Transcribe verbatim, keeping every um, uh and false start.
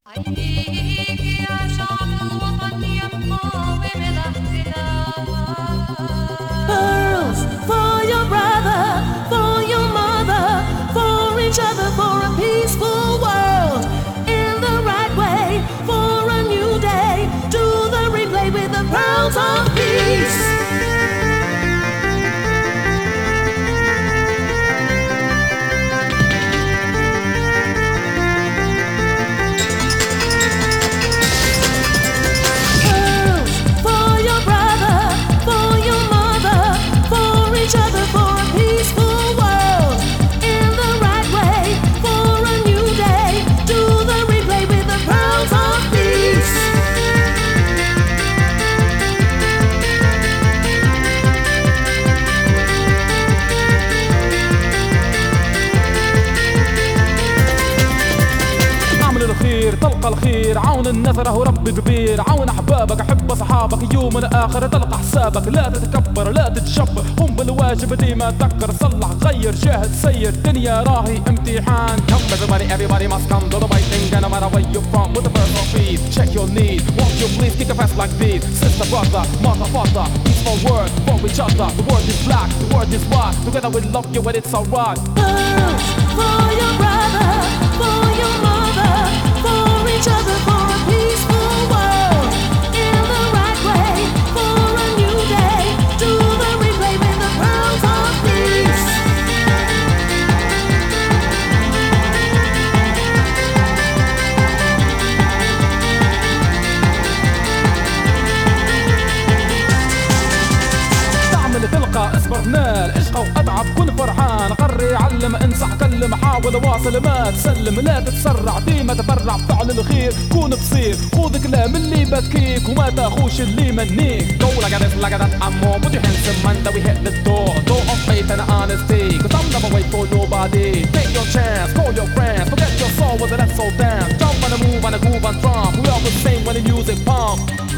حييك يا شعب الوطن ينقوم بالاحتلال. Girls, for your brother, for your mother, for each other, for a peaceful world. In the right way, for a new day. Do the replay with the pearls of peace. تلقى الخير، عون النثر هو رب كبير، عون احبابك احب اصحابك، يوم الاخر تلقى حسابك، لا تتكبر لا تتشبر، قم بالواجب ديما تذكر، صلح غير جاهد سير، دنيا راهي امتحان. Come everybody, everybody must come to the right thing, no matter where you're from, with the first of feet, check your need, won't you please kick a fast like this, sister, brother, mother, father, peaceful word for each other, the word is black, the word is white, together we love you and it's alright. Girls, for your brother, for your mother, for each other, for a peaceful world. In the right way, for a new day. Do the replay with the pearls of peace. تعمل تلقى اصبر نال، اشقى واتعب كن فرحان، قري علم انصح كلم حاول واصل ما تسلم، لا تتسرع ديما تبرع بفعل الخير، كون بصير خذ كلام اللي يبكيك وما تاخوش اللي يمنيك. Go like this, like that, I'm more, put your hands in mind that we hit the door, door of faith and honesty, cause I'm never wait for nobody. Take your chance, call your friends, forget your soul with the left soul down, jump on the move on the groove and drum, we always sing when the music pump.